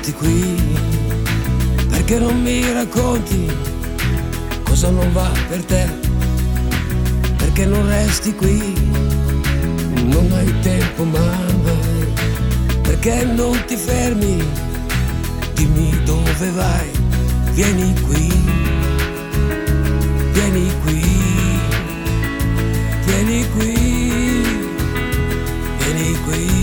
resti qui? Perché non mi racconti cosa non va per te? Perché non resti qui? Non hai tempo mai. Perché non ti fermi? Dimmi dove vai. Vieni qui, vieni qui, vieni qui, vieni qui.